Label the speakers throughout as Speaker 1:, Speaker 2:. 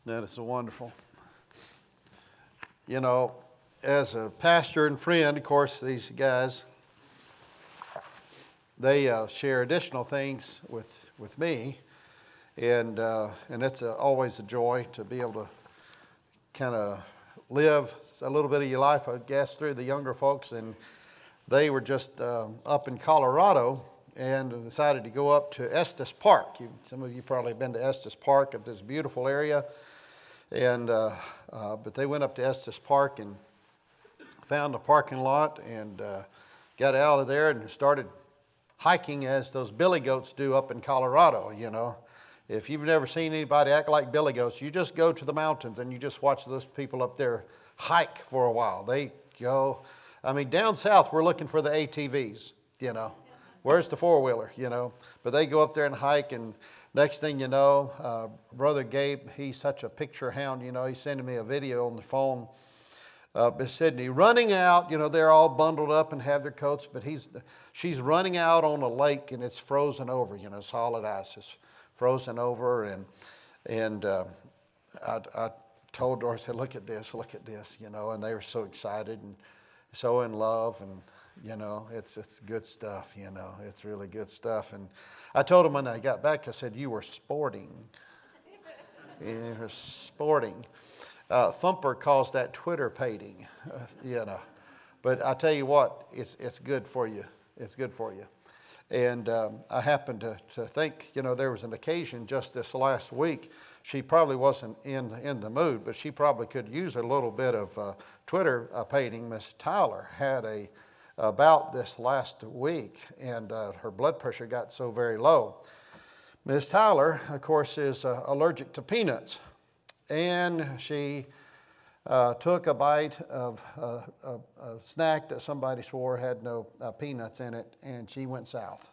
Speaker 1: That is wonderful. You know, as a pastor and friend, of course, these guys, they share additional things with me, and it's always a joy to be able to kind of live a little bit of your life, I guess, through the younger folks. And they were just up in Colorado and decided to go up to Estes Park. Some of you probably have been to Estes Park, at this beautiful area. And but they went up to Estes Park and found a parking lot and got out of there and started hiking as those billy goats do up in Colorado. You know, if you've never seen anybody act like billy goats, you just go to the mountains and you just watch those people up there hike for a while. They go, I mean, down south we're looking for the ATVs. You know, where's the four-wheeler? You know, but they go up there and hike, and next thing you know, Brother Gabe, he's such a picture hound, you know, he's sending me a video on the phone of Sydney running out. You know, they're all bundled up and have their coats, but she's running out on a lake and it's frozen over, you know, solid ice is frozen over. And I told Doris, I said, look at this, you know, and they were so excited and so in love, and you know, it's good stuff, you know, it's really good stuff. And I told him when I got back, I said, you were sporting. You were sporting. Thumper calls that Twitter pating, you know. But I tell you what, it's good for you. It's good for you. And I happened to think, you know, there was an occasion just this last week. She probably wasn't in the mood, but she probably could use a little bit of Twitter pating. Miss Tyler had about this last week, and her blood pressure got so very low. Miss Tyler, of course, is allergic to peanuts, and she took a bite of a snack that somebody swore had no peanuts in it, and she went south.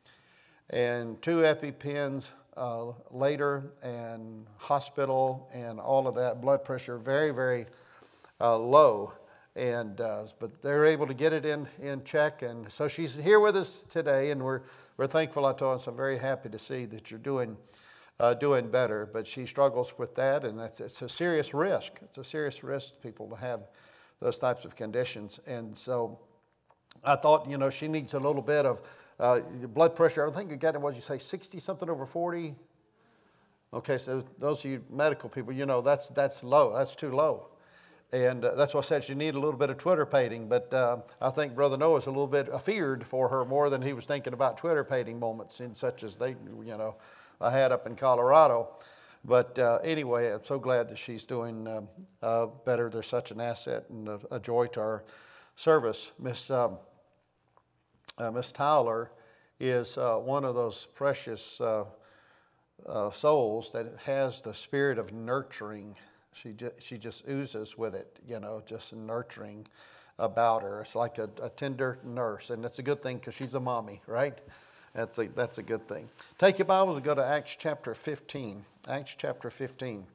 Speaker 1: And 2 EpiPens later, and hospital, and all of that, blood pressure very, very low. And but they're able to get it in check, and so she's here with us today, and we're thankful. I told her, so I'm very happy to see that you're doing better. But she struggles with that, and it's a serious risk. It's a serious risk, people, to have those types of conditions. And so I thought, you know, she needs a little bit of blood pressure. I think you got it. What did you say, 60 something over 40? Okay, so those of you medical people, you know, that's low. That's too low. And that's why I said you need a little bit of Twitter pating. But I think Brother Noah's a little bit afeared for her more than he was thinking about Twitter pating moments, in such as they, you know, I had up in Colorado. But anyway, I'm so glad that she's doing better. They're such an asset and a joy to our service. Miss Tyler is one of those precious souls that has the spirit of nurturing. She just oozes with it, you know, just nurturing about her. It's like a tender nurse, and that's a good thing because she's a mommy, right? That's a good thing. Take your Bibles and go to Acts chapter 15. Acts chapter 15.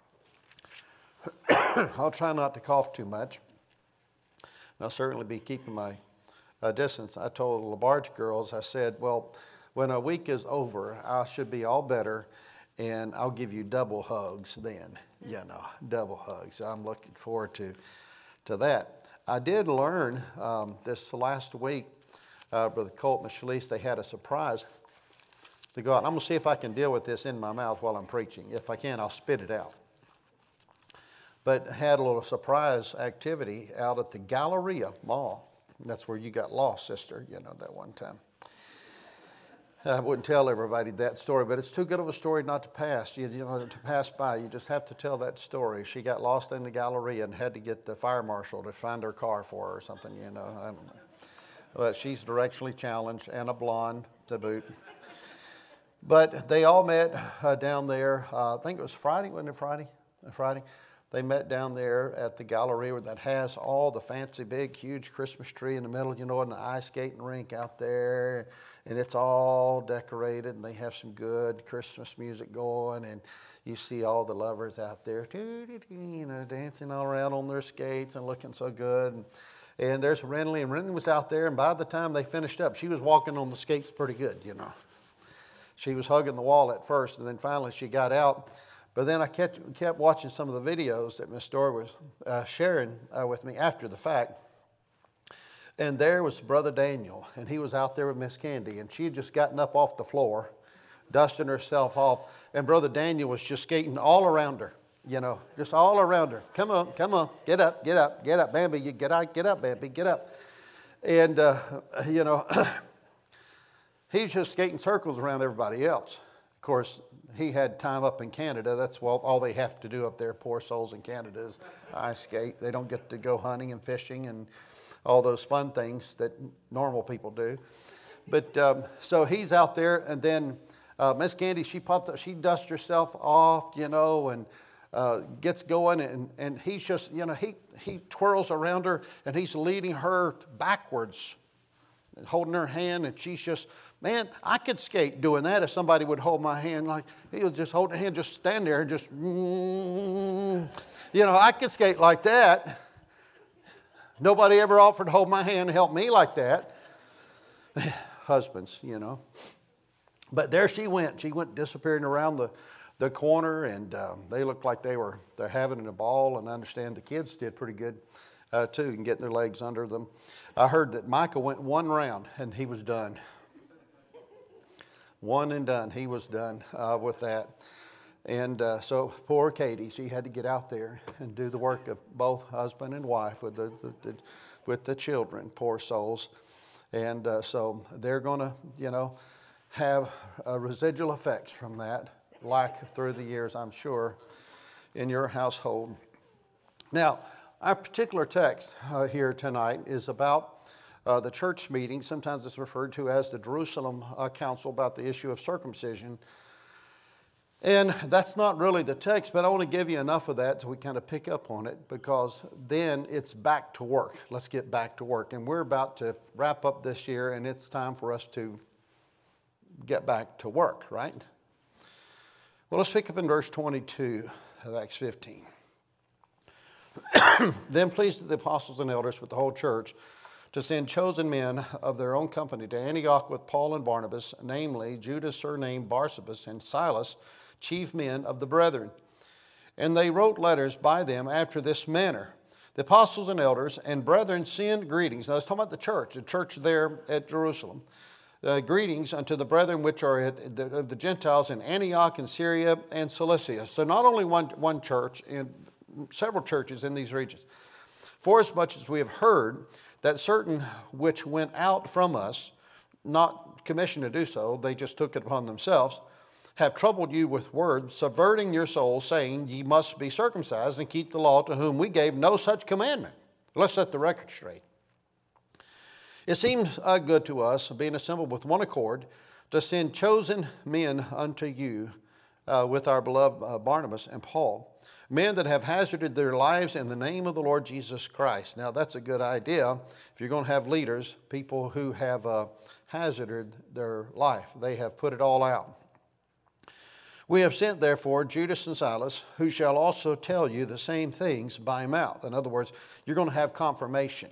Speaker 1: I'll try not to cough too much. I'll certainly be keeping my distance. I told the LaBarge girls, I said, well, when a week is over, I should be all better, and I'll give you double hugs then, you know, double hugs. I'm looking forward to that. I did learn this last week, Brother Colt and Miss Shalise, they had a surprise to go out. I'm going to see if I can deal with this in my mouth while I'm preaching. If I can, I'll spit it out. But had a little surprise activity out at the Galleria Mall. That's where you got lost, sister, you know, that one time. I wouldn't tell everybody that story, but it's too good of a story not to pass. You know, to pass by. You just have to tell that story. She got lost in the Galleria and had to get the fire marshal to find her car for her or something, you know. I don't know. But she's directionally challenged and a blonde to boot. But they all met down there. I think it was Friday. Wasn't it Friday? Friday. They met down there at the Galleria that has all the fancy, big, huge Christmas tree in the middle, you know, and the ice skating rink out there. And it's all decorated, and they have some good Christmas music going, and you see all the lovers out there, you know, dancing all around on their skates and looking so good. And there's Renly, and Renly was out there, and by the time they finished up, she was walking on the skates pretty good, you know. She was hugging the wall at first, and then finally she got out. But then I kept watching some of the videos that Miss Dora was sharing with me after the fact. And there was Brother Daniel, and he was out there with Miss Candy, and she had just gotten up off the floor, dusting herself off, and Brother Daniel was just skating all around her, just all around her. Come on, get up, Bambi, you get up, Bambi, get up. And, he's just skating circles around everybody else. Of course, he had time up in Canada. That's all they have to do up there, poor souls in Canada, is ice skate. They don't get to go hunting and fishing and all those fun things that normal people do. But so he's out there, and then Miss Candy, she dusts herself off, and gets going, and he's just, he twirls around her, and he's leading her backwards, holding her hand, and she's just, man, I could skate doing that if somebody would hold my hand. Like, he was just holding her hand, just stand there and just, I could skate like that. Nobody ever offered to hold my hand and help me like that. Husbands, But there she went. She went disappearing around the corner, and they looked like they're having a ball, and I understand the kids did pretty good too, and getting their legs under them. I heard that Micah went one round, and he was done. One and done. He was done with that. And so poor Katie, she had to get out there and do the work of both husband and wife with the children, poor souls. And so they're going to, have residual effects from that, like through the years, I'm sure, in your household. Now, our particular text here tonight is about the church meeting. Sometimes it's referred to as the Jerusalem Council, about the issue of circumcision. And that's not really the text, but I want to give you enough of that so we kind of pick up on it, because then it's back to work. Let's get back to work. And we're about to wrap up this year, and it's time for us to get back to work, right? Well, let's pick up in verse 22 of Acts 15. Then pleased the apostles and elders with the whole church to send chosen men of their own company to Antioch with Paul and Barnabas, namely Judas surnamed Barsabas and Silas, chief men of the brethren. And they wrote letters by them after this manner. The apostles and elders and brethren send greetings. Now, let's talk about the church there at Jerusalem. Greetings unto the brethren which are of the Gentiles in Antioch and Syria and Cilicia. So not only one church, in several churches in these regions. Forasmuch as we have heard that certain which went out from us, not commissioned to do so, they just took it upon themselves, have troubled you with words, subverting your souls, saying, ye must be circumcised and keep the law, to whom we gave no such commandment. Let's set the record straight. It seems good to us, being assembled with one accord, to send chosen men unto you with our beloved Barnabas and Paul, men that have hazarded their lives in the name of the Lord Jesus Christ. Now, that's a good idea if you're going to have leaders, people who have hazarded their life. They have put it all out. We have sent, therefore, Judas and Silas, who shall also tell you the same things by mouth. In other words, you're going to have confirmation.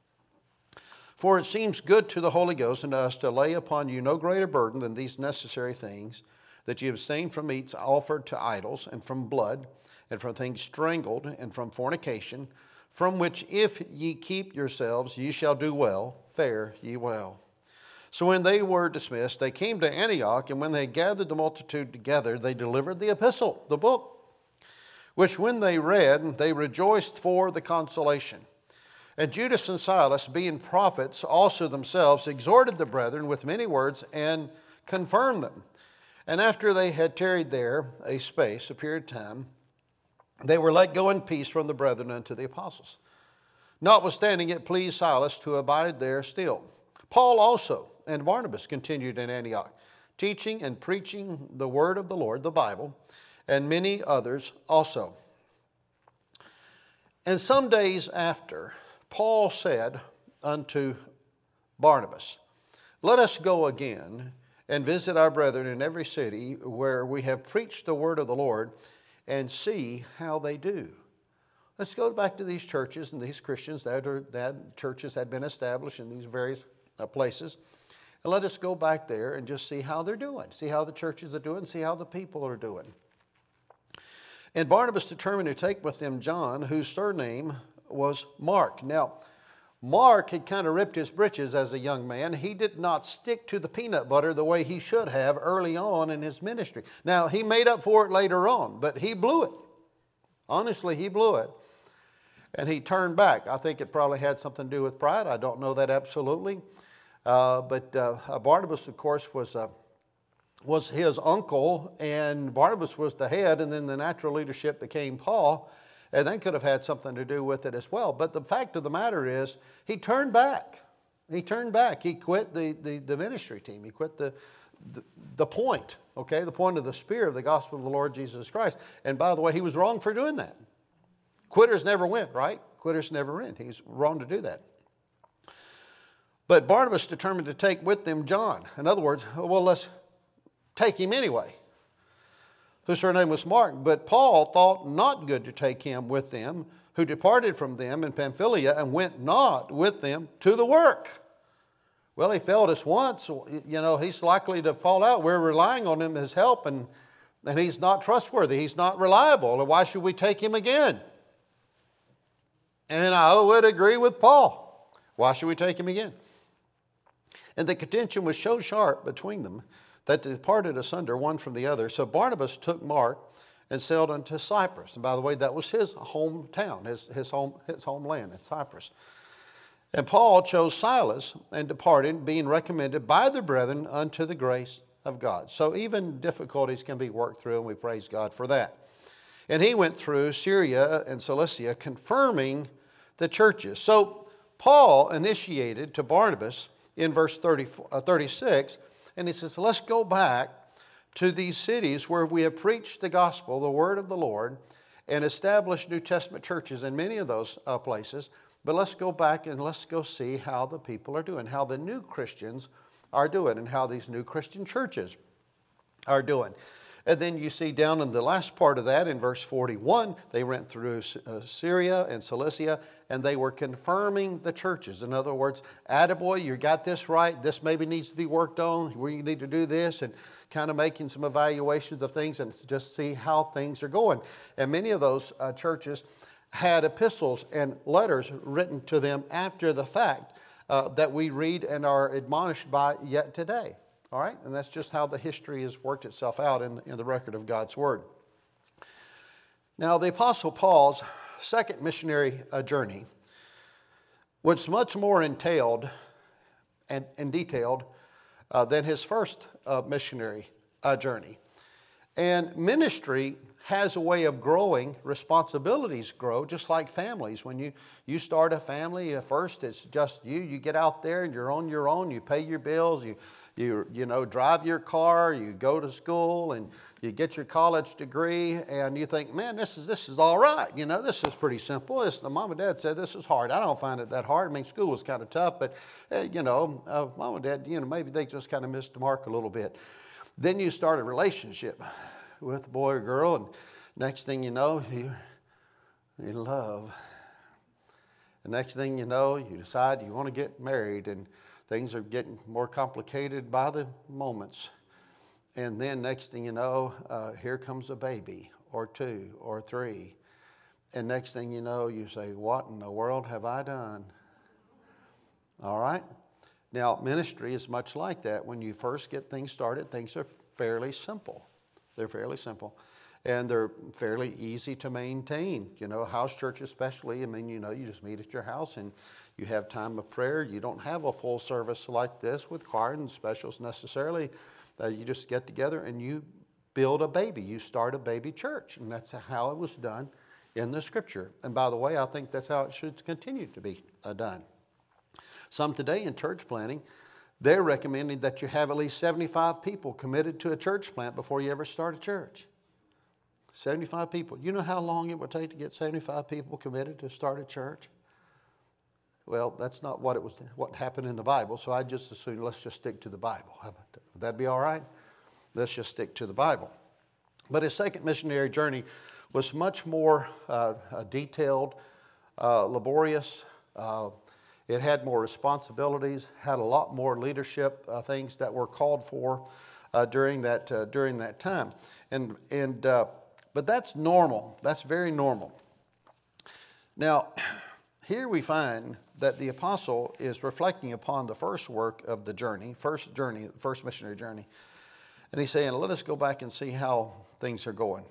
Speaker 1: For it seems good to the Holy Ghost and to us to lay upon you no greater burden than these necessary things, that ye abstain from meats offered to idols, and from blood, and from things strangled, and from fornication, from which if ye keep yourselves, ye shall do well, fare ye well. So when they were dismissed, they came to Antioch, and when they gathered the multitude together, they delivered the epistle, the book, which when they read, they rejoiced for the consolation. And Judas and Silas, being prophets also themselves, exhorted the brethren with many words and confirmed them. And after they had tarried there a period of time, they were let go in peace from the brethren unto the apostles. Notwithstanding, it pleased Silas to abide there still. Paul also and Barnabas continued in Antioch, teaching and preaching the word of the Lord, the Bible, and many others also. And some days after, Paul said unto Barnabas, let us go again and visit our brethren in every city where we have preached the word of the Lord, and see how they do. Let's go back to these churches and these Christians that churches had been established in these various places. And let us go back there and just see how they're doing. See how the churches are doing. See how the people are doing. And Barnabas determined to take with them John, whose surname was Mark. Now, Mark had kind of ripped his britches as a young man. He did not stick to the peanut butter the way he should have early on in his ministry. Now, he made up for it later on, but he blew it. Honestly, he blew it. And he turned back. I think it probably had something to do with pride. I don't know that absolutely. But Barnabas, of course, was his uncle, and Barnabas was the head, and then the natural leadership became Paul, and that could have had something to do with it as well. But the fact of the matter is, he turned back. He turned back. He quit the ministry team. He quit the point, okay, the point of the spear of the gospel of the Lord Jesus Christ. And by the way, he was wrong for doing that. Quitters never win, right? Quitters never win. He's wrong to do that. But Barnabas determined to take with them John. In other words, well, let's take him anyway, whose surname was Mark. But Paul thought not good to take him with them, who departed from them in Pamphylia and went not with them to the work. Well, he failed us once. He's likely to fall out. We're relying on him as help, and he's not trustworthy. He's not reliable. Why should we take him again? And I would agree with Paul. Why should we take him again? And the contention was so sharp between them that they departed asunder one from the other. So Barnabas took Mark and sailed unto Cyprus. And by the way, that was his hometown, his homeland in Cyprus. And Paul chose Silas and departed, being recommended by the brethren unto the grace of God. So even difficulties can be worked through, and we praise God for that. And he went through Syria and Cilicia, confirming the churches. So Paul initiated to Barnabas in verse 36, and he says, let's go back to these cities where we have preached the gospel, the word of the Lord, and established New Testament churches in many of those places. But let's go back and let's go see how the people are doing, how the new Christians are doing, and how these new Christian churches are doing. And then you see down in the last part of that, in verse 41, they went through Syria and Cilicia, and they were confirming the churches. In other words, attaboy, you got this right. This maybe needs to be worked on. We need to do this, and kind of making some evaluations of things and just see how things are going. And many of those churches had epistles and letters written to them after the fact that we read and are admonished by yet today. All right? And that's just how the history has worked itself out in the record of God's Word. Now, the Apostle Paul's second missionary journey was much more entailed and detailed than his first missionary journey. And ministry has a way of growing. Responsibilities grow just like families. When you start a family, at first it's just you. You get out there and you're on your own. You pay your bills. You drive your car, you go to school, and you get your college degree, and you think, man, this is all right. This is pretty simple. The mom and dad said this is hard. I don't find it that hard. I mean, school was kind of tough, but, mom and dad, maybe they just kind of missed the mark a little bit. Then you start a relationship with a boy or girl, and next thing you know, you're in love. The next thing you know, you decide you want to get married, and things are getting more complicated by the moments. And then next thing you know, here comes a baby or two or three. And next thing you know, you say, what in the world have I done? All right? Now, ministry is much like that. When you first get things started, things are fairly simple. They're fairly simple. And they're fairly easy to maintain. House church especially. You just meet at your house and you have time of prayer. You don't have a full service like this with choir and specials necessarily. You just get together and you build a baby. You start a baby church. And that's how it was done in the Scripture. And by the way, I think that's how it should continue to be done. Some today in church planting, they're recommending that you have at least 75 people committed to a church plant before you ever start a church. 75 people. You know how long it would take to get 75 people committed to start a church? Well, that's not what happened in the Bible, so I just assume let's just stick to the Bible. How about that? Would that be all right? Let's just stick to the Bible. But his second missionary journey was much more detailed, laborious. It had more responsibilities, had a lot more leadership things that were called for during that time. And But that's normal. That's very normal. Now, here we find that the apostle is reflecting upon the first work of the journey, first missionary journey. And he's saying, let us go back and see how things are going.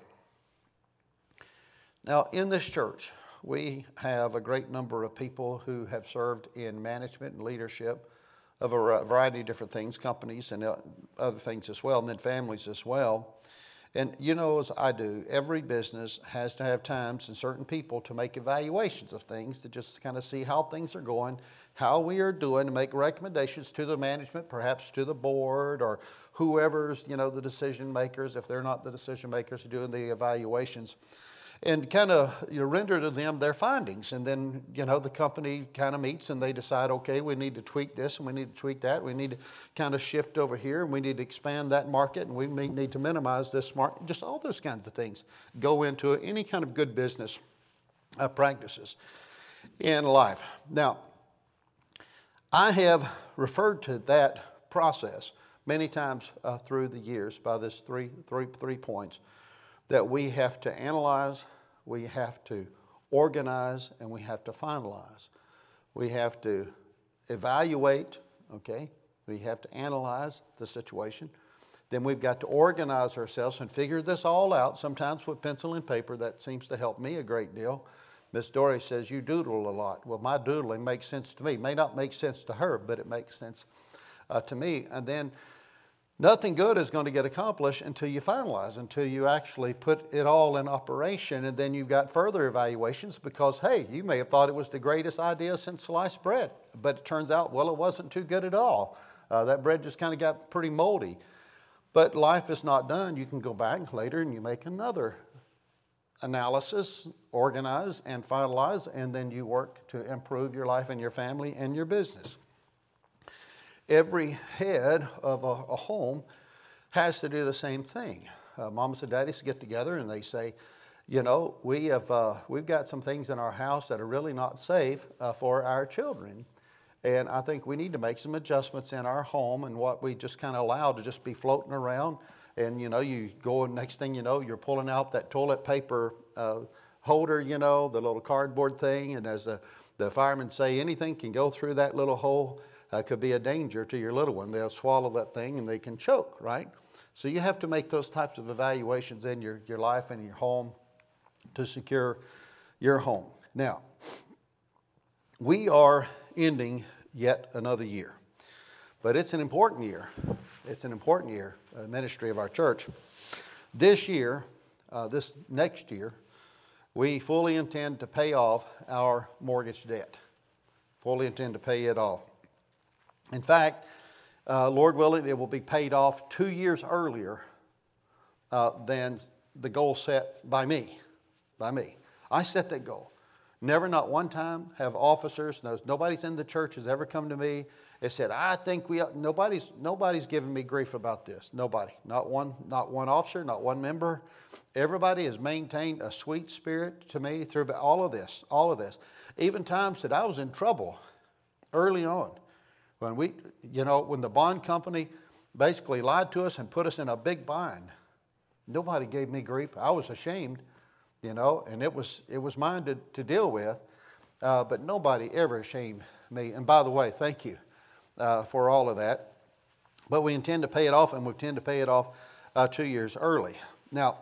Speaker 1: Now, in this church, we have a great number of people who have served in management and leadership of a variety of different things, companies and other things as well, and then families as well. And you know, as I do, every business has to have times and certain people to make evaluations of things to just kind of see how things are going, how we are doing, to make recommendations to the management, perhaps to the board or whoever's, the decision makers, if they're not the decision makers doing the evaluations. And kind of render to them their findings. And then, the company kind of meets and they decide, okay, we need to tweak this and we need to tweak that. We need to kind of shift over here and we need to expand that market and we need to minimize this market. Just all those kinds of things go into any kind of good business practices in life. Now, I have referred to that process many times through the years by this three points. That we have to analyze, we have to organize, and we have to finalize. We have to evaluate, okay? We have to analyze the situation. Then we've got to organize ourselves and figure this all out, sometimes with pencil and paper. That seems to help me a great deal. Miss Dory says, you doodle a lot. Well, my doodling makes sense to me. It may not make sense to her, but it makes sense to me. And then nothing good is going to get accomplished until you finalize, until you actually put it all in operation. And then you've got further evaluations because, hey, you may have thought it was the greatest idea since sliced bread. But it turns out, well, it wasn't too good at all. That bread just kind of got pretty moldy. But life is not done. You can go back later and you make another analysis, organize and finalize, and then you work to improve your life and your family and your business. Every head of a home has to do the same thing. Mamas and daddies get together and they say, we've got some things in our house that are really not safe for our children. And I think we need to make some adjustments in our home and what we just kind of allow to just be floating around. And, you go and next thing you know, you're pulling out that toilet paper holder, the little cardboard thing. And as the firemen say, anything can go through that little hole. Could be a danger to your little one. They'll swallow that thing and they can choke, right? So you have to make those types of evaluations in your life and your home to secure your home. Now, we are ending yet another year, but it's an important year. It's an important year, ministry of our church. This year, this next year, we fully intend to pay off our mortgage debt. Fully intend to pay it off. In fact, Lord willing, it will be paid off 2 years earlier than the goal set by me. I set that goal. Never, not one time, have officers, nobody's in the church has ever come to me and said, I think nobody's giving me grief about this. Nobody. Not one officer, not one member. Everybody has maintained a sweet spirit to me through all of this. Even times that I was in trouble early on. When the bond company basically lied to us and put us in a big bind, nobody gave me grief. I was ashamed, and it was mine to deal with, but nobody ever ashamed me. And by the way, thank you for all of that. But we intend to pay it off, and we intend to pay it off 2 years early. Now,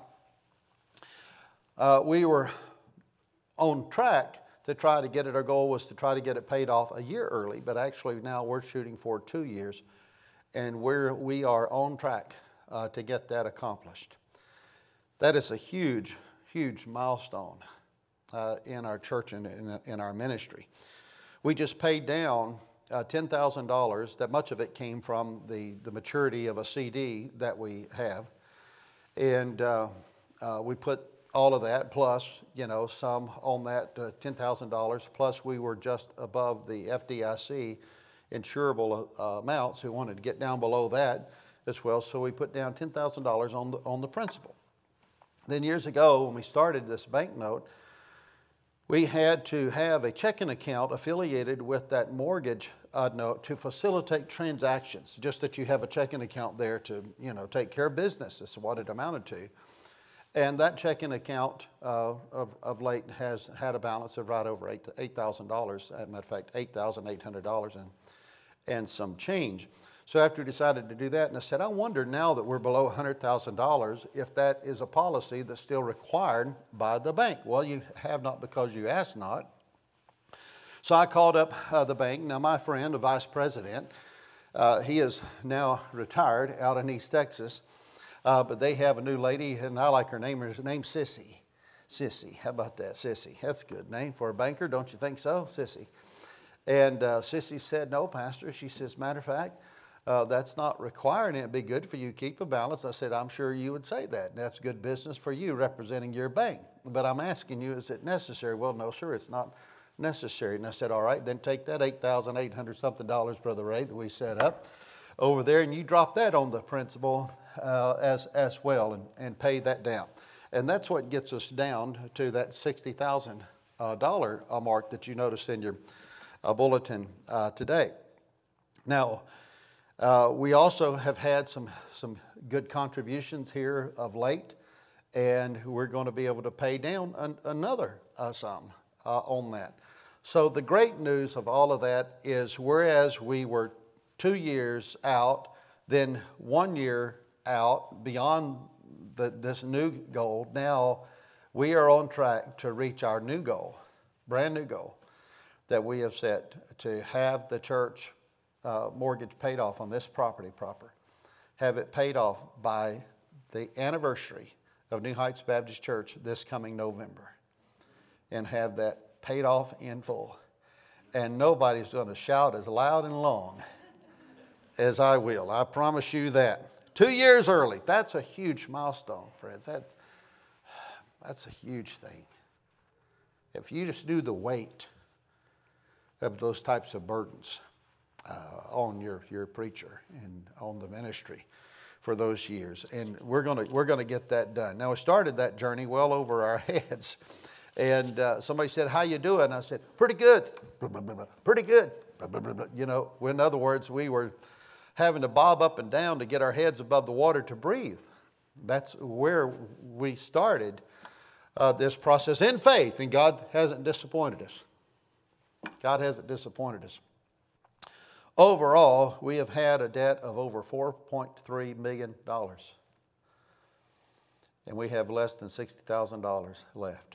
Speaker 1: we were on track to try to get it. Our goal was to try to get it paid off a year early, but actually now we're shooting for 2 years, and we are on track to get that accomplished. That is a huge, huge milestone in our church and in our ministry. We just paid down $10,000. That much of it came from the maturity of a CD that we have, and we put all of that, plus, some on that $10,000, plus we were just above the FDIC insurable amounts. We wanted to get down below that as well, so we put down $10,000 on the principal. Then years ago, when we started this banknote, we had to have a checking account affiliated with that mortgage note to facilitate transactions, just that you have a checking account there to, take care of business. This is what it amounted to. And that checking account of late has had a balance of right over $8,000. As a matter of fact, $8,800 and some change. So after we decided to do that, and I said, I wonder now that we're below $100,000 if that is a policy that's still required by the bank. Well, you have not because you asked not. So I called up the bank. Now my friend, the vice president, he is now retired out in East Texas, but they have a new lady, and I like her name. Her name's Sissy. Sissy, how about that, Sissy? That's a good name for a banker, don't you think so, Sissy? And Sissy said, no, Pastor. She says, matter of fact, that's not required, and it'd be good for you to keep a balance. I said, I'm sure you would say that. That's good business for you representing your bank. But I'm asking you, is it necessary? Well, no, sir, it's not necessary. And I said, all right, then take that $8,800 something, Brother Ray, that we set up over there, and you drop that on the principal as well and pay that down. And that's what gets us down to that $60,000 mark that you noticed in your bulletin today. Now, we also have had some good contributions here of late, and we're going to be able to pay down another sum on that. So the great news of all of that is, whereas we were 2 years out, then 1 year out beyond this new goal, now we are on track to reach our new goal, brand new goal that we have set to have the church mortgage paid off on this property proper, have it paid off by the anniversary of New Heights Baptist Church this coming November, and have that paid off in full. And nobody's going to shout as loud and long as I will. I promise you that. 2 years early. That's a huge milestone, friends. That's a huge thing. If you just knew the weight of those types of burdens on your preacher and on the ministry for those years, and we're gonna get that done. Now, we started that journey well over our heads, and somebody said, "How you doing?" And I said, "Pretty good, pretty good." You know, in other words, we were having to bob up and down to get our heads above the water to breathe. That's where we started this process in faith, and God hasn't disappointed us. God hasn't disappointed us. Overall, we have had a debt of over $4.3 million. And we have less than $60,000 left.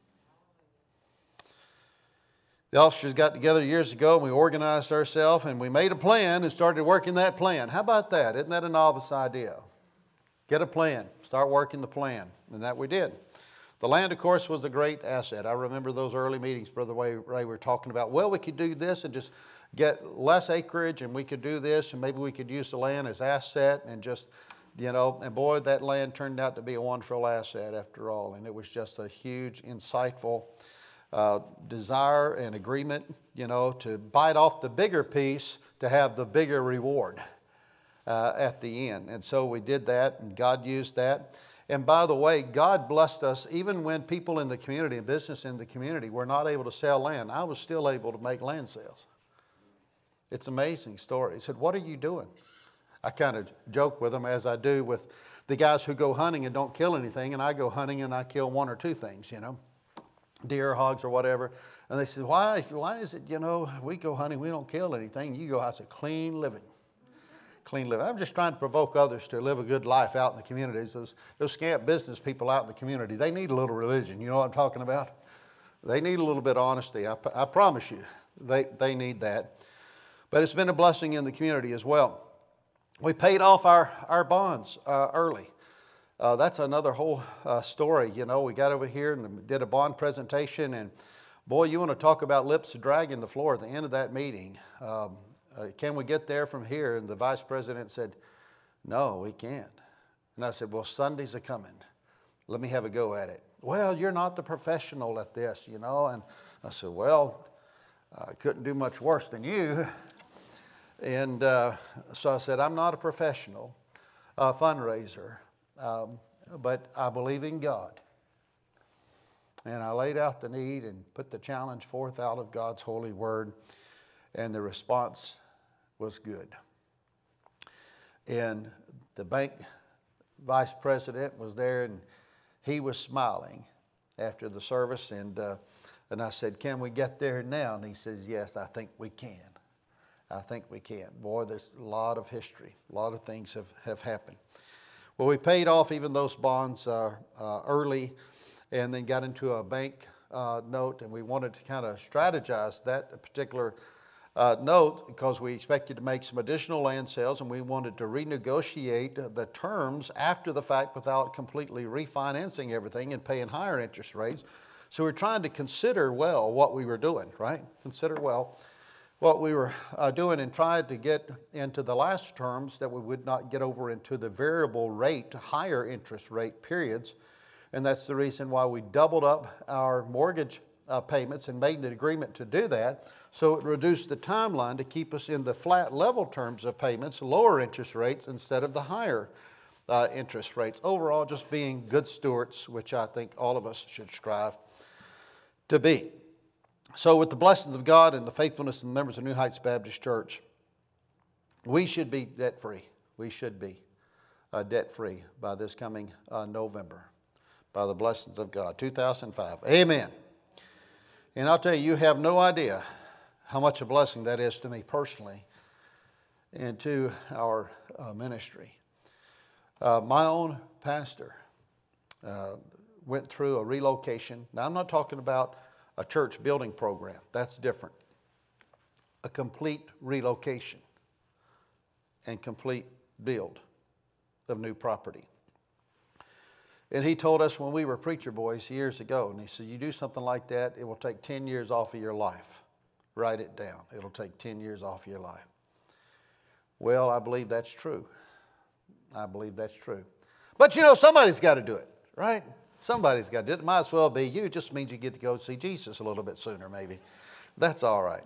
Speaker 1: The officers got together years ago, and we organized ourselves, and we made a plan and started working that plan. How about that? Isn't that a novice idea? Get a plan. Start working the plan. And that we did. The land, of course, was a great asset. I remember those early meetings, Brother Ray, we were talking about, well, we could do this and just get less acreage, and we could do this, and maybe we could use the land as asset and just, you know, and boy, that land turned out to be a wonderful asset after all. And it was just a huge, insightful desire and agreement, you know, to bite off the bigger piece to have the bigger reward at the end. And so we did that, and God used that. And by the way, God blessed us even when people in the community and business in the community were not able to sell land. I was still able to make land sales. It's an amazing story. He said, "What are you doing?" I kind of joke with them, as I do with the guys who go hunting and don't kill anything, and I go hunting and I kill one or two things, you know, deer, hogs, or whatever. And they said, why is it, you know, we go hunting, we don't kill anything. You go, I said, clean living. Clean living. I'm just trying to provoke others to live a good life out in the communities. Those scamp business people out in the community, they need a little religion. You know what I'm talking about? They need a little bit of honesty. I promise you, they need that. But it's been a blessing in the community as well. We paid off our bonds early. That's another whole story. You know, we got over here and did a bond presentation, and boy, you want to talk about lips dragging the floor at the end of that meeting. Can we get there from here? And the vice president said, "No, we can't." And I said, "Well, Sundays are coming. Let me have a go at it." "Well, you're not the professional at this, you know." And I said, "Well, I couldn't do much worse than you." And so I said, "I'm not a professional fundraiser, but I believe in God." And I laid out the need and put the challenge forth out of God's holy word, and the response was good. And the bank vice president was there, and he was smiling after the service, and I said, "Can we get there now?" And he says, "Yes, I think we can. I think we can." Boy, there's a lot of history. A lot of things have happened. Well, we paid off even those bonds early, and then got into a bank note, and we wanted to kind of strategize that particular note because we expected to make some additional land sales, and we wanted to renegotiate the terms after the fact without completely refinancing everything and paying higher interest rates. So we're trying to consider well what we were doing, right? Consider well what we were doing, and tried to get into the last terms that we would not get over into the variable rate, higher interest rate periods. And that's the reason why we doubled up our mortgage payments and made the agreement to do that. So it reduced the timeline to keep us in the flat level terms of payments, lower interest rates instead of the higher interest rates. Overall, just being good stewards, which I think all of us should strive to be. So with the blessings of God and the faithfulness of the members of New Heights Baptist Church, we should be debt-free. We should be debt-free by this coming November, by the blessings of God. 2005. Amen. And I'll tell you, you have no idea how much a blessing that is to me personally and to our ministry. My own pastor went through a relocation. Now, I'm not talking about a church building program. That's different. A complete relocation and complete build of new property. And he told us when we were preacher boys years ago, and he said, "You do something like that, it will take 10 years off of your life. Write it down. It'll take 10 years off your life." Well, I believe that's true. I believe that's true. But you know, somebody's got to do it, right? Somebody's got to do it. It might as well be you. It just means you get to go see Jesus a little bit sooner, maybe. That's all right.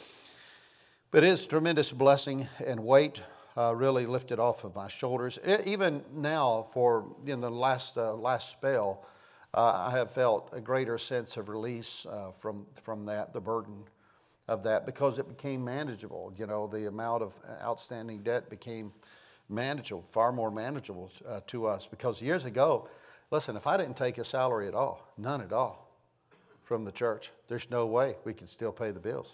Speaker 1: But it's a tremendous blessing, and weight really lifted off of my shoulders. Even now, in the last spell, I have felt a greater sense of release from that, the burden of that, because it became manageable. You know, the amount of outstanding debt became manageable, far more manageable to us. Because years ago, listen, if I didn't take a salary at all, none at all, from the church, there's no way we could still pay the bills.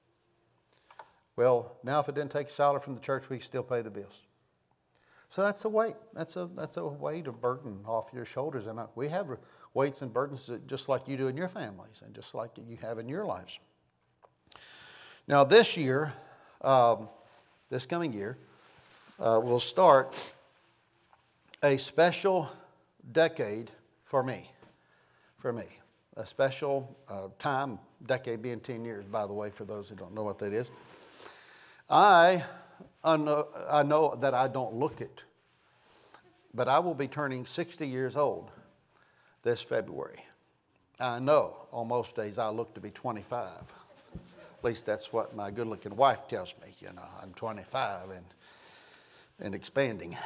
Speaker 1: Well, now if it didn't take a salary from the church, we can still pay the bills. So that's a weight. That's a weight of burden off your shoulders. And we have weights and burdens just like you do in your families and just like you have in your lives. Now this year, this coming year, we'll start a special decade for me. A special time, decade being 10 years, by the way, for those who don't know what that is. I know that I don't look it, but I will be turning 60 years old this February. I know on most days I look to be 25. At least that's what my good-looking wife tells me. You know, I'm 25 and expanding.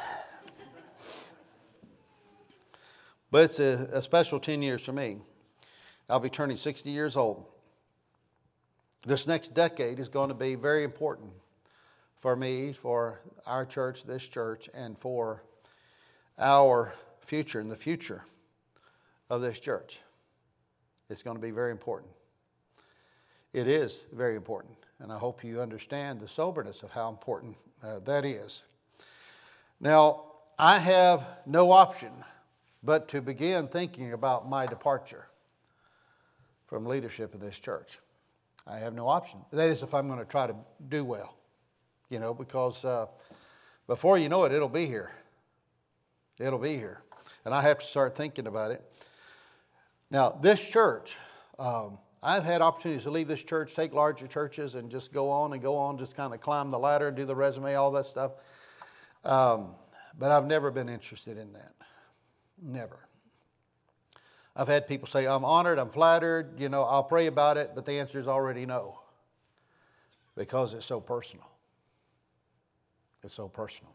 Speaker 1: But it's a special 10 years for me. I'll be turning 60 years old. This next decade is going to be very important for me, for our church, this church, and for our future and the future of this church. It's going to be very important. It is very important, and I hope you understand the soberness of how important that is. Now, I have no option but to begin thinking about my departure from leadership of this church. I have no option. That is, if I'm going to try to do well, you know, because before you know it, it'll be here. It'll be here. And I have to start thinking about it. Now, this church, I've had opportunities to leave this church, take larger churches, and just go on, just kind of climb the ladder and do the resume, all that stuff. But I've never been interested in that. Never. I've had people say, "I'm honored, I'm flattered, you know, I'll pray about it," but the answer is already no. Because it's so personal. It's so personal.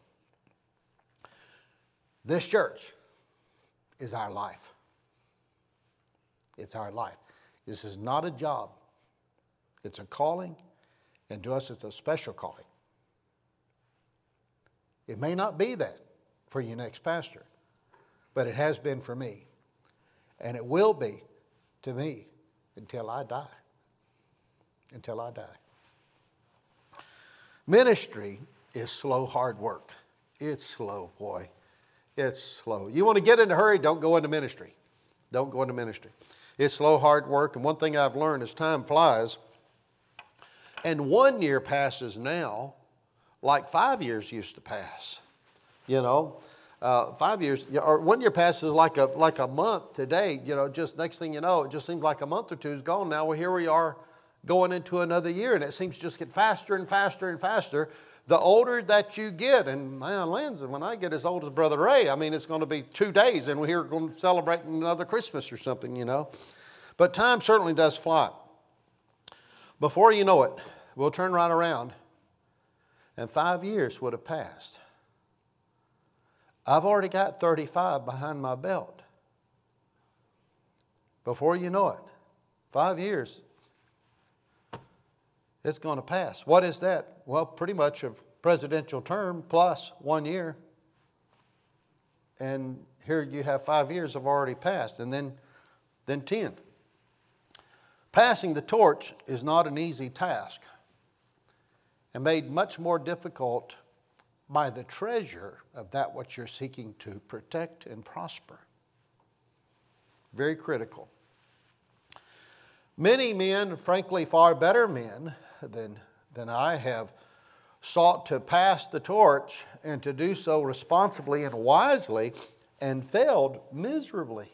Speaker 1: This church is our life. It's our life. This is not a job. It's a calling, and to us it's a special calling. It may not be that for your next pastor, but it has been for me. And it will be to me until I die. Until I die. Ministry is slow, hard work. It's slow, boy. It's slow. You want to get in a hurry, don't go into ministry. Don't go into ministry. It's slow, hard work. And one thing I've learned is time flies. And 1 year passes now like 5 years used to pass. 5 years, or 1 year passes like a month today. Just next thing you know, it just seems like a month or two is gone now. Well, here we are going into another year, and it seems to just get faster and faster and faster the older that you get. And man, Lindsay, when I get as old as Brother Ray, it's going to be 2 days, and we're going to celebrate another Christmas or something, But time certainly does fly. Before you know it, we'll turn right around, and 5 years would have passed. I've already got 35 behind my belt. Before you know it, 5 years, it's going to pass. What is that? Well, pretty much a presidential term plus 1 year. And here you have 5 years have already passed, and then 10. Passing the torch is not an easy task, and made much more difficult by the treasure of that which you're seeking to protect and prosper. Very critical. Many men, frankly far better men than I, have sought to pass the torch and to do so responsibly and wisely, and failed miserably.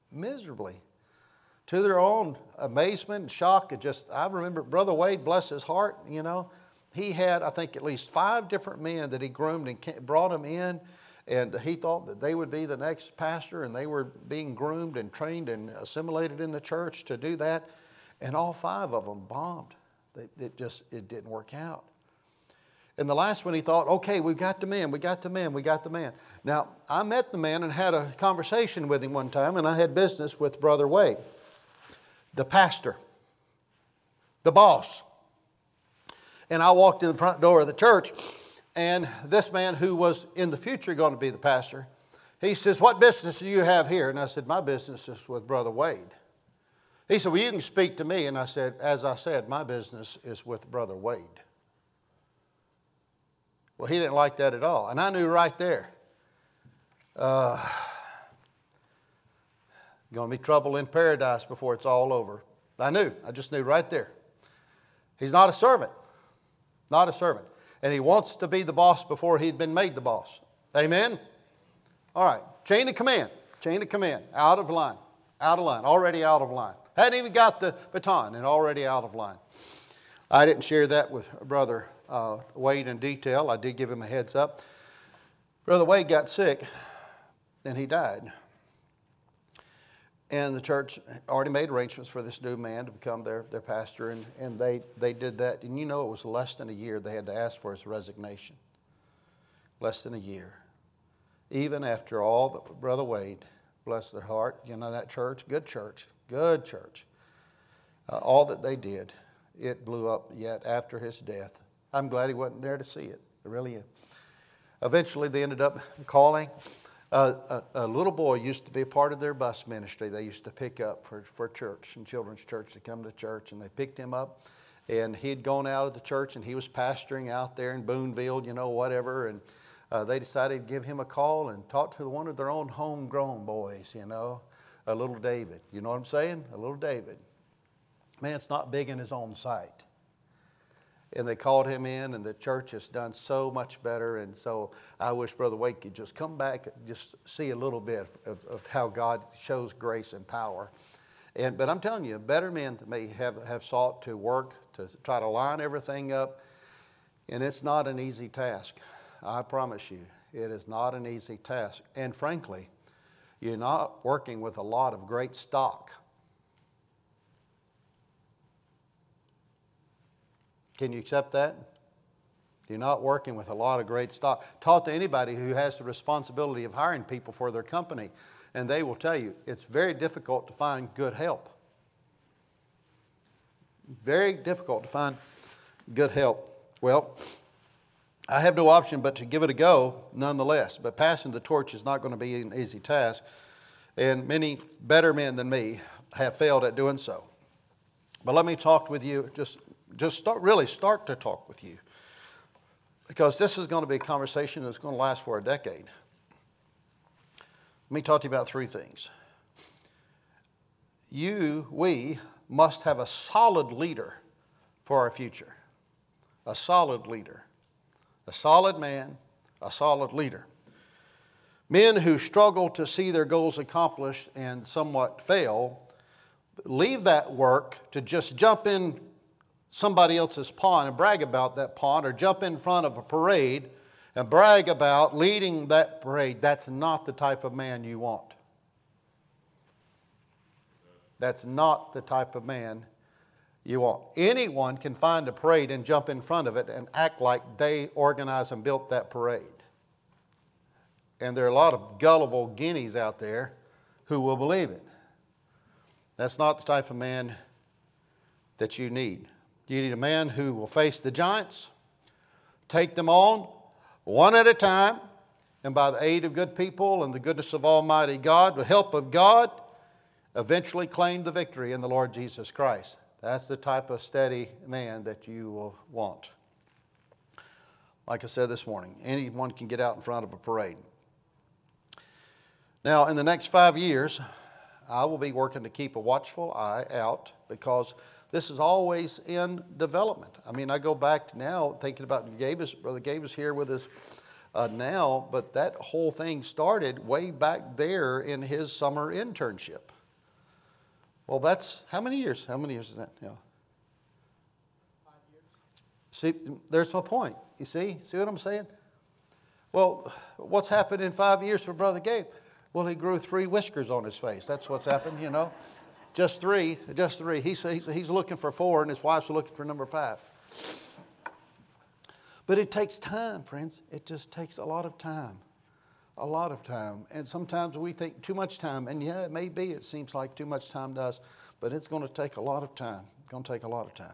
Speaker 1: To their own amazement and shock. I remember Brother Wade, bless his heart, he had, I think, at least 5 different men that he groomed and brought them in, and he thought that they would be the next pastor, and they were being groomed and trained and assimilated in the church to do that, and all 5 of them bombed. It didn't work out. And the last one he thought, okay, we got the man. Now, I met the man and had a conversation with him one time, and I had business with Brother Wade, the pastor, the boss. And I walked in the front door of the church, and this man who was in the future going to be the pastor, he says, what business do you have here? And I said, my business is with Brother Wade. He said, well, you can speak to me. And I said, as I said, my business is with Brother Wade. Well, he didn't like that at all. And I knew right there, going to be trouble in paradise before it's all over. I just knew right there. He's not a servant. Not a servant. And he wants to be the boss before he'd been made the boss. Amen? All right. Chain of command. Out of line. Already out of line. Hadn't even got the baton and already out of line. I didn't share that with Brother Wade in detail. I did give him a heads up. Brother Wade got sick and he died. And the church already made arrangements for this new man to become their pastor, and they did that. And it was less than a year they had to ask for his resignation. Less than a year. Even after all that Brother Wade, bless their heart, that church, good church. All that they did, it blew up yet after his death. I'm glad he wasn't there to see it. I really am. Eventually they ended up calling. A little boy used to be a part of their bus ministry. They used to pick up for church and children's church to come to church, and they picked him up, and he'd gone out of the church, and he was pastoring out there in Boonville, whatever, and they decided to give him a call and talk to one of their own homegrown boys, a little David. You know what I'm saying? A little David. Man's not big in his own sight. And they called him in, and the church has done so much better. And so I wish Brother Wade could just come back and just see a little bit of how God shows grace and power. But I'm telling you, better men may have sought to work to try to line everything up. And it's not an easy task. I promise you, it is not an easy task. And frankly, you're not working with a lot of great stock. Can you accept that? You're not working with a lot of great stock. Talk to anybody who has the responsibility of hiring people for their company, and they will tell you it's very difficult to find good help. Very difficult to find good help. Well, I have no option but to give it a go nonetheless. But passing the torch is not going to be an easy task. And many better men than me have failed at doing so. But let me talk with you, just start to talk with you. Because this is going to be a conversation that's going to last for a decade. Let me talk to you about three things. We must have a solid leader for our future. A solid leader. A solid man, a solid leader. Men who struggle to see their goals accomplished and somewhat fail, leave that work to just jump in somebody else's pond and brag about that pond, or jump in front of a parade and brag about leading that parade. That's not the type of man you want. That's not the type of man you want. Anyone can find a parade and jump in front of it and act like they organized and built that parade. And there are a lot of gullible guineas out there who will believe it. That's not the type of man that you need. You need a man who will face the giants, take them on one at a time, and by the aid of good people and the goodness of Almighty God, with the help of God, eventually claim the victory in the Lord Jesus Christ. That's the type of steady man that you will want. Like I said this morning, anyone can get out in front of a parade. Now, in the next 5 years, I will be working to keep a watchful eye out, because this is always in development. I mean, I go back now thinking about Brother Gabe is here with us now, but that whole thing started way back there in his summer internship. Well, that's, how many years? How many years is that? Yeah.
Speaker 2: 5 years.
Speaker 1: See, there's my point. You see what I'm saying? Well, what's happened in 5 years for Brother Gabe? Well, he grew 3 whiskers on his face. That's what's happened, you know. Just three. He's looking for 4, and his wife's looking for number 5. But it takes time, friends. It just takes a lot of time. A lot of time. And sometimes we think too much time. And yeah, it may be. It seems like too much time to us. But it's going to take a lot of time. It's going to take a lot of time.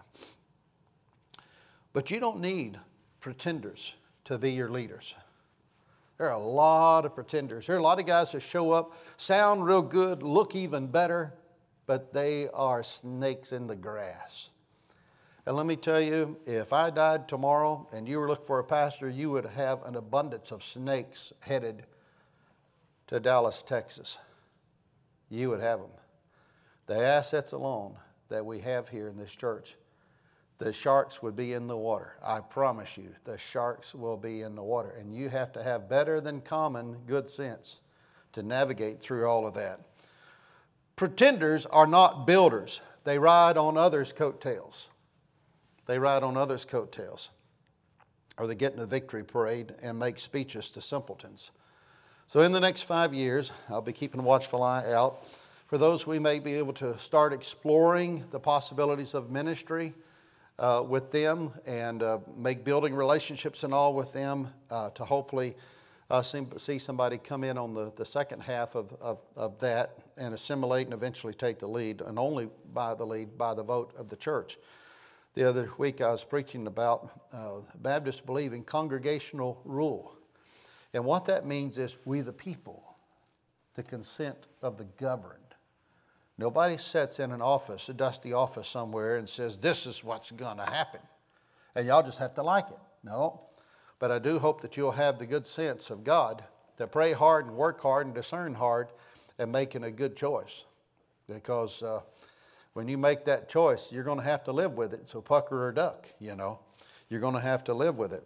Speaker 1: But you don't need pretenders to be your leaders. There are a lot of pretenders. There are a lot of guys that show up, sound real good, look even better, but they are snakes in the grass. And let me tell you, if I died tomorrow and you were looking for a pastor, you would have an abundance of snakes headed to Dallas, Texas. You would have them. The assets alone that we have here in this church, the sharks would be in the water. I promise you, the sharks will be in the water. And you have to have better than common good sense to navigate through all of that. Pretenders are not builders. They ride on others' coattails. They ride on others' coattails. Or they get in a victory parade and make speeches to simpletons. So in the next 5 years, I'll be keeping a watchful eye out for those we may be able to start exploring the possibilities of ministry with them, and make building relationships and all with them to hopefully see somebody come in on the second half of that and assimilate and eventually take the lead, and only by the vote of the church. The other week I was preaching about Baptists believe in congregational rule. And what that means is we the people, the consent of the governed. Nobody sits in an office, a dusty office somewhere, and says, this is what's going to happen. And y'all just have to like it. No. But I do hope that you'll have the good sense of God to pray hard and work hard and discern hard and making a good choice. Because when you make that choice, you're going to have to live with it. So pucker or duck, you know. You're going to have to live with it.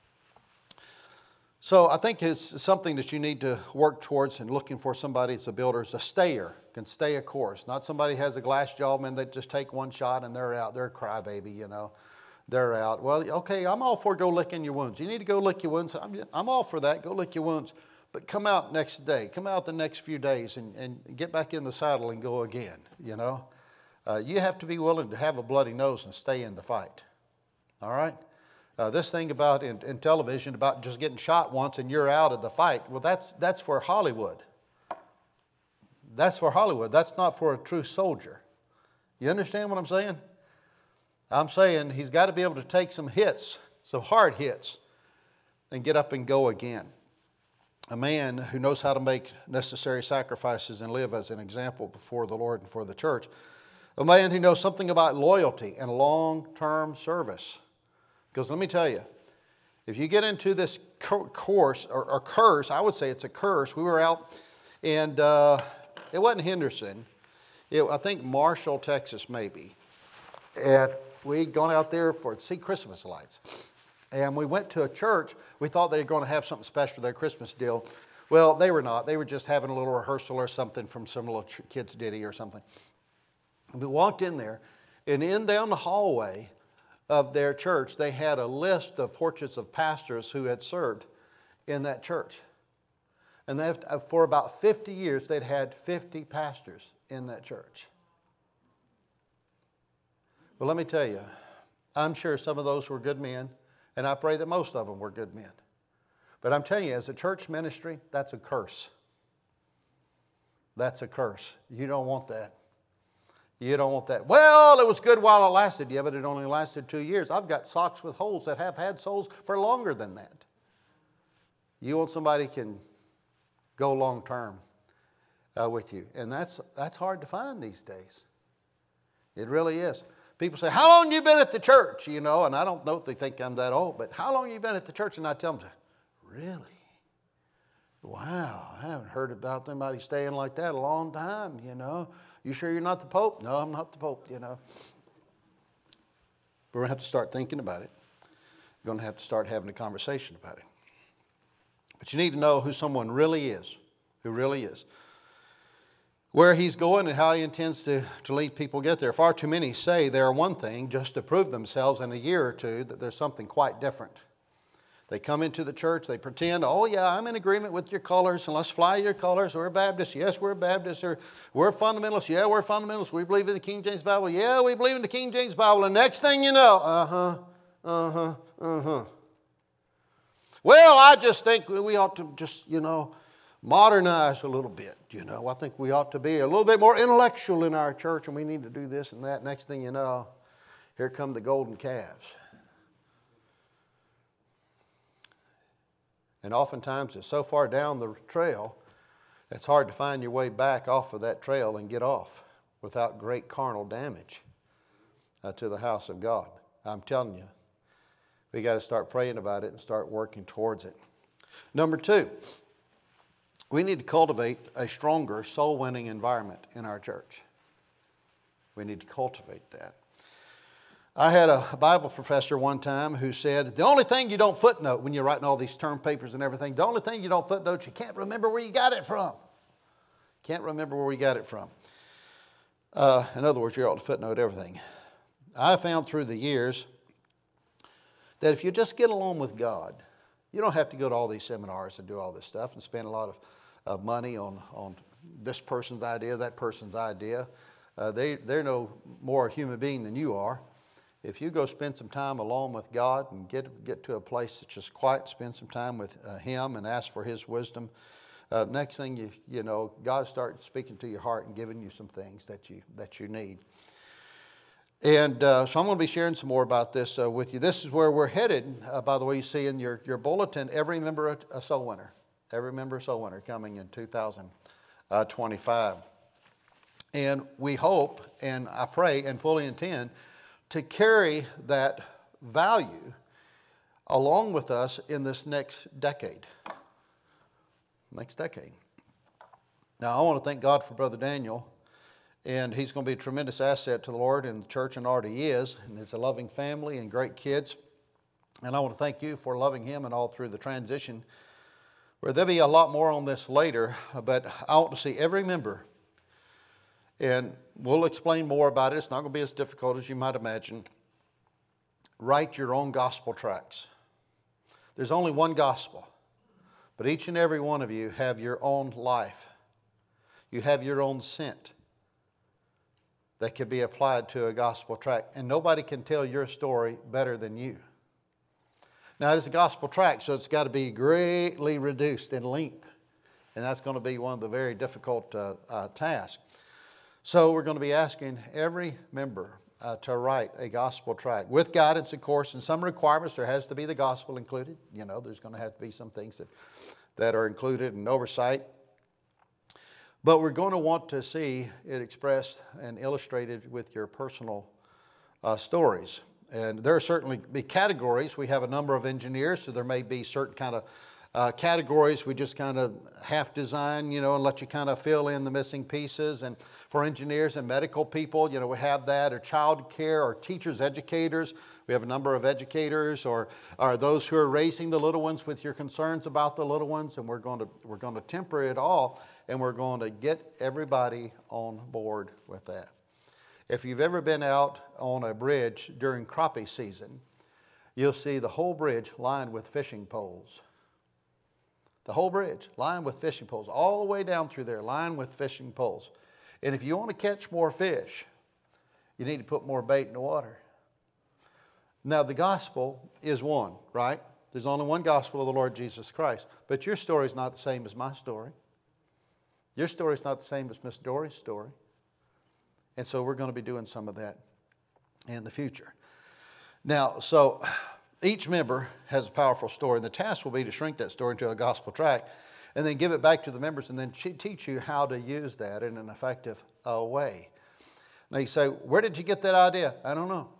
Speaker 1: So I think it's something that you need to work towards, and looking for somebody that's a builder, is a stayer, can stay a course. Not somebody who has a glass job and they just take one shot and they're out. They're a crybaby, you know. They're out. Well, okay, I'm all for go licking your wounds. You need to go lick your wounds. I'm all for that. Go lick your wounds. But come out next day. Come out the next few days and get back in the saddle and go again, you know. You have to be willing to have a bloody nose and stay in the fight. All right? This thing about in television about just getting shot once and you're out of the fight, well, that's for Hollywood. That's for Hollywood. That's not for a true soldier. You understand what I'm saying? I'm saying he's got to be able to take some hits, some hard hits, and get up and go again. a man who knows how to make necessary sacrifices and live as an example before the Lord and for the church. A man who knows something about loyalty and long-term service. Because let me tell you, if you get into this course or curse, I would say it's a curse. We were out, and it wasn't Henderson. I think Marshall, Texas, maybe. And we'd gone out there to see Christmas lights. And we went to a church. We thought they were going to have something special for their Christmas deal. Well, they were not. They were just having a little rehearsal or something from some little kid's ditty or something. We walked in there, and down the hallway of their church, they had a list of portraits of pastors who had served in that church. And for about 50 years, they'd had 50 pastors in that church. Well, let me tell you, I'm sure some of those were good men, and I pray that most of them were good men. But I'm telling you, as a church ministry, that's a curse. That's a curse. You don't want that. You don't want that. Well, it was good while it lasted. Yeah, but it only lasted 2 years. I've got socks with holes that have had soles for longer than that. You want somebody who can go long term with you. And that's hard to find these days. It really is. People say, how long have you been at the church? You know, and I don't know if they think I'm that old, but how long have you been at the church? And I tell them, really? Wow, I haven't heard about somebody staying like that a long time, you know. You sure you're not the Pope? No, I'm not the Pope, you know. We're going to have to start thinking about it. We're going to have to start having a conversation about it. But you need to know who someone really is, who really is. Where he's going and how he intends to lead people get there. Far too many say they're one thing just to prove themselves in a year or two that there's something quite different. They come into the church, they pretend, oh yeah, I'm in agreement with your colors, and let's fly your colors. We're Baptists. Yes, we're Baptists. Or we're fundamentalists. Yeah, we're fundamentalists. We believe in the King James Bible. Yeah, we believe in the King James Bible. And next thing you know, well, I just think we ought to just, modernize a little bit. I think we ought to be a little bit more intellectual in our church, and we need to do this and that. Next thing you know, here come the golden calves. And oftentimes it's so far down the trail, it's hard to find your way back off of that trail and get off without great carnal damage to the house of God. I'm telling you, we got to start praying about it and start working towards it. Number 2, we need to cultivate a stronger soul-winning environment in our church. We need to cultivate that. I had a Bible professor one time who said, the only thing you don't footnote when you're writing all these term papers and everything, the only thing you don't footnote, you can't remember where you got it from. Can't remember where we got it from. In other words, you ought to footnote everything. I found through the years that if you just get along with God, you don't have to go to all these seminars and do all this stuff and spend a lot of money on this person's idea, that person's idea. They're no more a human being than you are. If you go spend some time alone with God and get to a place that's just quiet, spend some time with Him and ask for His wisdom, next thing you know, God starts speaking to your heart and giving you some things that you need. And so I'm going to be sharing some more about this with you. This is where we're headed. By the way, you see in your bulletin, every member a soul winner. Every member a soul winner coming in 2025. And we hope, and I pray, and fully intend to carry that value along with us in this next decade. Now, I want to thank God for Brother Daniel, and he's going to be a tremendous asset to the Lord and the church, and already is, and it's a loving family and great kids. And I want to thank you for loving him and all through the transition, where there'll be a lot more on this later, but I want to see every member. And we'll explain more about it. It's not going to be as difficult as you might imagine. Write your own gospel tracts. There's only one gospel, but each and every one of you have your own life. You have your own scent that could be applied to a gospel tract. And nobody can tell your story better than you. Now, it's a gospel tract, so it's got to be greatly reduced in length. And that's going to be one of the very difficult tasks. So we're going to be asking every member to write a gospel tract with guidance, of course, and some requirements. There has to be the gospel included. There's going to have to be some things that are included in oversight. But we're going to want to see it expressed and illustrated with your personal stories. And there are certainly be categories. We have a number of engineers, so there may be certain kind of categories we just kind of half design, and let you kind of fill in the missing pieces. And for engineers and medical people, we have that, or child care, or teachers, educators. We have a number of educators, or those who are raising the little ones with your concerns about the little ones. And we're going to temper it all, and we're going to get everybody on board with that. If you've ever been out on a bridge during crappie season, you'll see the whole bridge lined with fishing poles. The whole bridge lined with fishing poles, all the way down through there, lined with fishing poles. And if you want to catch more fish, you need to put more bait in the water. Now, the gospel is one, right? There's only one gospel of the Lord Jesus Christ. But your story is not the same as my story. Your story is not the same as Miss Dory's story. And so we're going to be doing some of that in the future. Now, so each member has a powerful story, and the task will be to shrink that story into a gospel tract and then give it back to the members and then teach you how to use that in an effective way. Now you say, where did you get that idea? I don't know.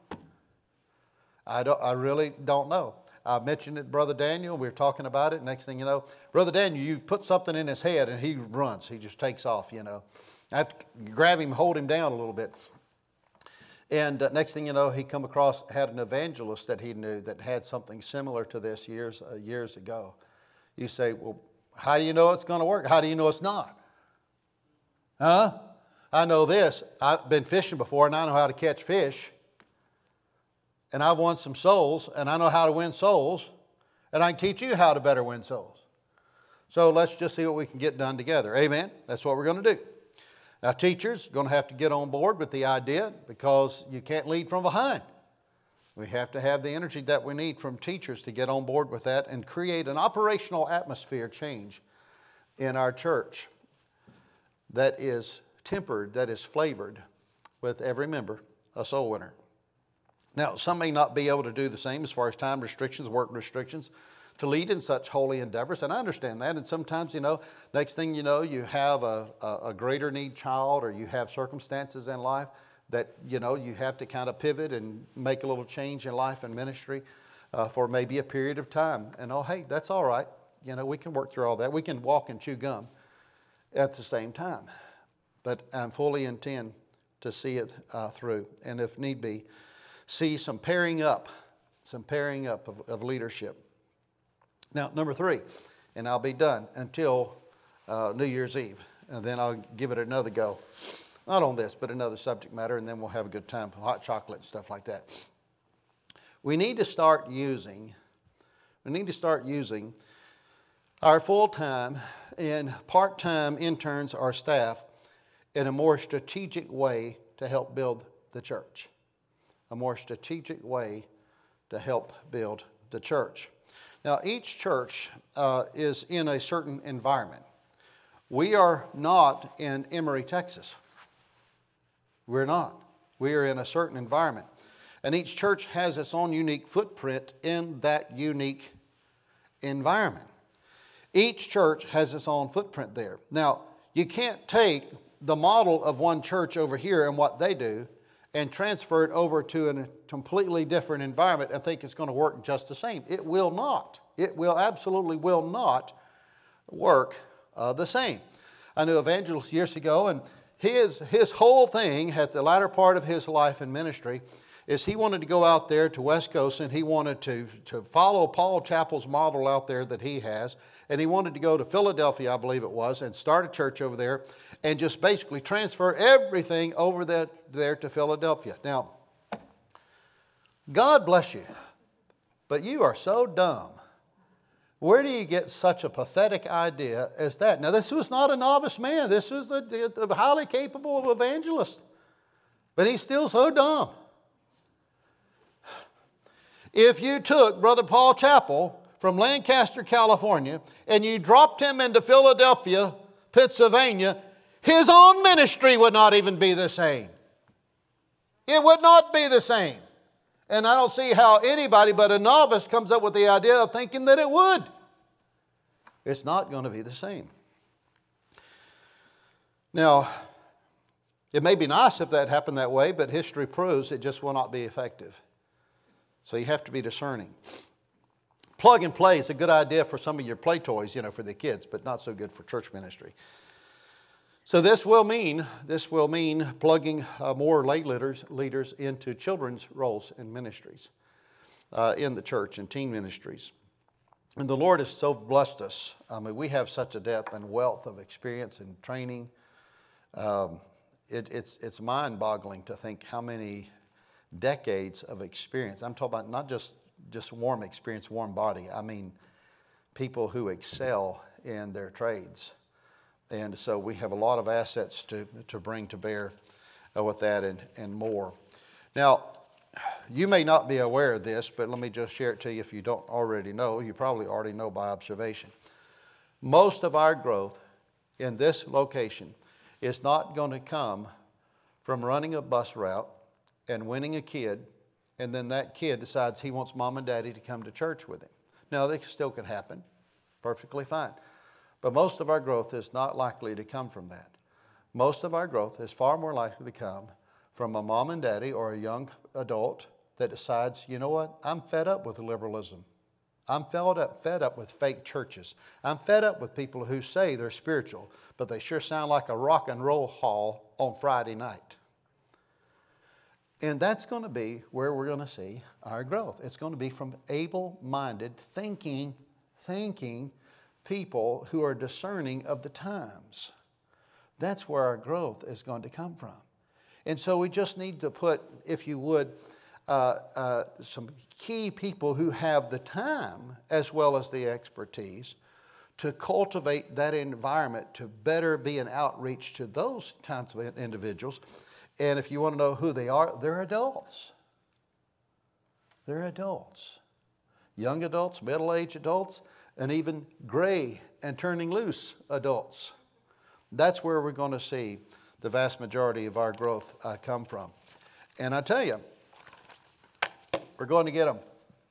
Speaker 1: I really don't know. I mentioned it to Brother Daniel. We were talking about it. Next thing you know, Brother Daniel, you put something in his head and he runs. He just takes off, I have to grab him, hold him down a little bit. And next thing you know, he had an evangelist that he knew that had something similar to this years ago. You say, well, how do you know it's going to work? How do you know it's not? Huh? I know this. I've been fishing before, and I know how to catch fish. And I've won some souls, and I know how to win souls. And I can teach you how to better win souls. So let's just see what we can get done together. Amen? That's what we're going to do. Now, teachers are going to have to get on board with the idea because you can't lead from behind. We have to have the energy that we need from teachers to get on board with that and create an operational atmosphere change in our church that is tempered, that is flavored with every member a soul winner. Now, some may not be able to do the same as far as time restrictions, work restrictions, to lead in such holy endeavors, and I understand that. And sometimes, next thing you know, you have a greater need child, or you have circumstances in life that, you have to kind of pivot and make a little change in life and ministry for maybe a period of time. And, hey, that's all right. We can work through all that. We can walk and chew gum at the same time. But I fully intend to see it through. And if need be, see some pairing up of leadership. Now, number 3, and I'll be done until New Year's Eve, and then I'll give it another go. Not on this, but another subject matter, and then we'll have a good time, hot chocolate and stuff like that. We need to start using our full-time and part-time interns, our staff, in a more strategic way to help build the church. A more strategic way to help build the church. Now, each church is in a certain environment. We are not in Emory, Texas. We're not. We are in a certain environment. And each church has its own unique footprint in that unique environment. Each church has its own footprint there. Now, you can't take the model of one church over here and what they do and transfer it over to a completely different environment and think it's going to work just the same. It will not. It absolutely will not work the same. I knew an evangelist years ago, and his whole thing at the latter part of his life in ministry is he wanted to go out there to West Coast, and he wanted to follow Paul Chappell's model out there that he has, and he wanted to go to Philadelphia, I believe it was, and start a church over there and just basically transfer everything over there to Philadelphia. Now, God bless you, but you are so dumb. Where do you get such a pathetic idea as that? Now, this was not a novice man. This was a highly capable evangelist, but he's still so dumb. If you took Brother Paul Chappell from Lancaster, California, and you dropped him into Philadelphia, Pennsylvania, his own ministry would not even be the same. It would not be the same. And I don't see how anybody but a novice comes up with the idea of thinking that it would. It's not going to be the same. Now, it may be nice if that happened that way, but history proves it just will not be effective. So you have to be discerning. Plug and play is a good idea for some of your play toys, for the kids, but not so good for church ministry. So this will mean plugging more lay leaders into children's roles and ministries in the church and teen ministries. And the Lord has so blessed us. We have such a depth and wealth of experience and training. It's mind-boggling to think how many decades of experience. I'm talking about not just warm experience, warm body. I mean people who excel in their trades. And so we have a lot of assets to bring to bear with that and more. Now, you may not be aware of this, but let me just share it to you if you don't already know. You probably already know by observation. Most of our growth in this location is not going to come from running a bus route and winning a kid, and then that kid decides he wants mom and daddy to come to church with him. Now, that still can happen. Perfectly fine. But most of our growth is not likely to come from that. Most of our growth is far more likely to come from a mom and daddy or a young adult that decides, you know what, I'm fed up with liberalism. I'm fed up with fake churches. I'm fed up with people who say they're spiritual, but they sure sound like a rock and roll hall on Friday night. And that's going to be where we're going to see our growth. It's going to be from able-minded, thinking people who are discerning of the times. That's where our growth is going to come from. And so we just need to put, if you would, some key people who have the time as well as the expertise to cultivate that environment to better be an outreach to those kinds of individuals. And if you want to know who they are, they're adults. They're adults. Young adults, middle-aged adults, and even gray and turning loose adults. That's where we're going to see the vast majority of our growth come from. And I tell you, we're going to get them.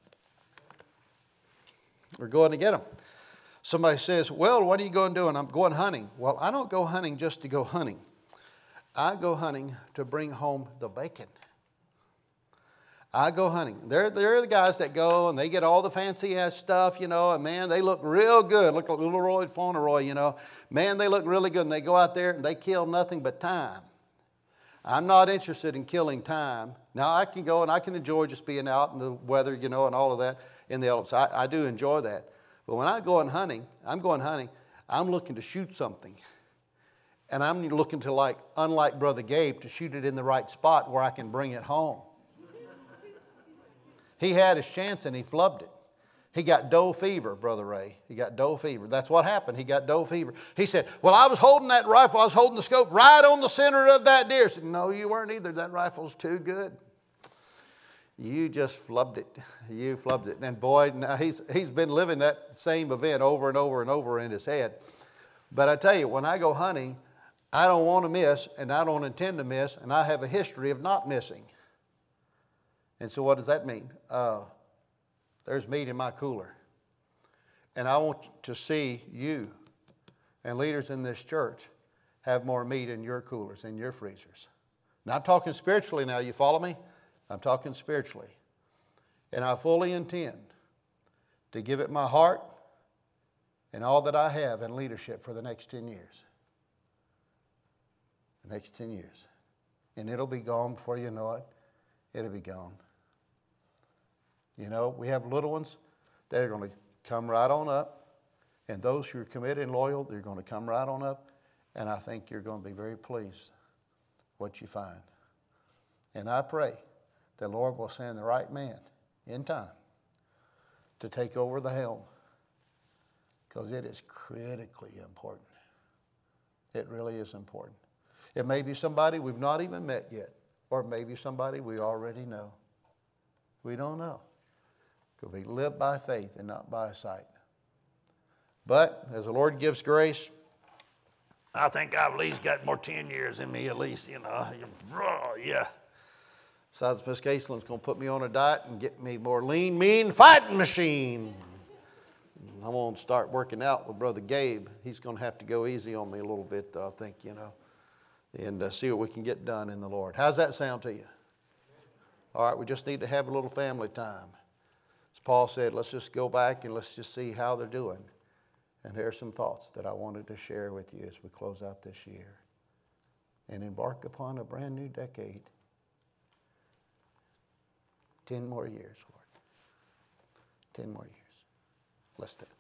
Speaker 1: We're going to get them. Somebody says, well, what are you going to do? And I'm going hunting. Well, I don't go hunting just to go hunting. I go hunting to bring home the bacon. I go hunting. They're the guys that go and they get all the fancy-ass stuff, and man, they look real good. Look like little Roy Fauntleroy, Man, they look really good. And they go out there and they kill nothing but time. I'm not interested in killing time. Now, I can go and I can enjoy just being out in the weather, and all of that in the elements. I do enjoy that. But when I'm going hunting, I'm looking to shoot something. And I'm looking to, unlike Brother Gabe, to shoot it in the right spot where I can bring it home. He had his chance and he flubbed it. He got doe fever, Brother Ray. He got doe fever. That's what happened. He got doe fever. He said, well, I was holding that rifle. I was holding the scope right on the center of that deer. I said, no, you weren't either. That rifle's too good. You just flubbed it. You flubbed it. And boy, now he's been living that same event over and over and over in his head. But I tell you, when I go hunting, I don't want to miss, and I don't intend to miss, and I have a history of not missing. And so what does that mean? There's meat in my cooler. And I want to see you and leaders in this church have more meat in your coolers, in your freezers. Now, I'm talking spiritually now. You follow me? I'm talking spiritually. And I fully intend to give it my heart and all that I have in leadership for the next 10 years. The next 10 years. And it'll be gone before you know it. It'll be gone. We have little ones that are going to come right on up. And those who are committed and loyal, they're going to come right on up. And I think you're going to be very pleased what you find. And I pray the Lord will send the right man in time to take over the helm. Because it is critically important. It really is important. It may be somebody we've not even met yet. Or maybe somebody we already know. We don't know. Because we live by faith and not by sight. But as the Lord gives grace, I think I've at least got more 10 years in me, at least, yeah. Besides, Miss Caselin's going to put me on a diet and get me more lean, mean fighting machine. I'm going to start working out with Brother Gabe. He's going to have to go easy on me a little bit, though, I think, and see what we can get done in the Lord. How's that sound to you? All right, we just need to have a little family time. As Paul said, let's just go back and let's just see how they're doing. And here's some thoughts that I wanted to share with you as we close out this year and embark upon a brand new decade. 10 more years, Lord. 10 more years. Let's stand.